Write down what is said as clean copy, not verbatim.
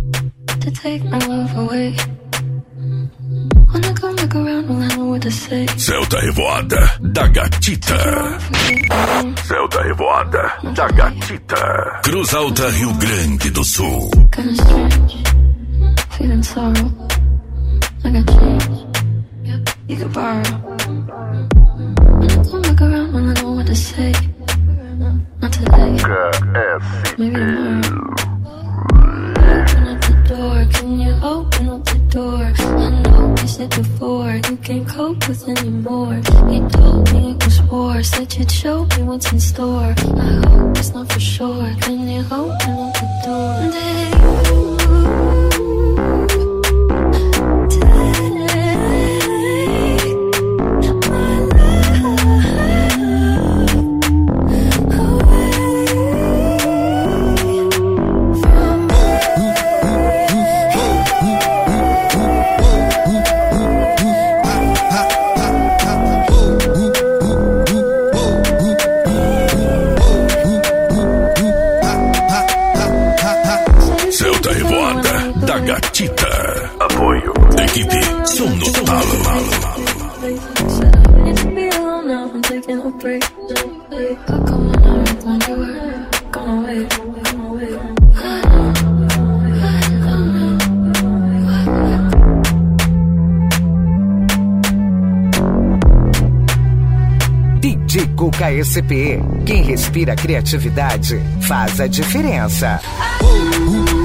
to take my love away. When I come back around, well, I know what to say. Celta Revoada da Gatita. Celta Revoada da Gatita. Cruz Alta, Rio Grande do Sul. Kinda strange, feeling sorrow. I got change, you could borrow. When I come back around, well, I know what to say. Not today, maybe tomorrow. Open up the door, can you open up the door? I know you said before, you can't cope with anymore. You told me it was war, said you'd show me what's in store. I hope it's not for sure, can you open up the door? Gatita. Apoio. Equipe Som no Talo. DJ Cuca SP. Quem respira criatividade faz a diferença.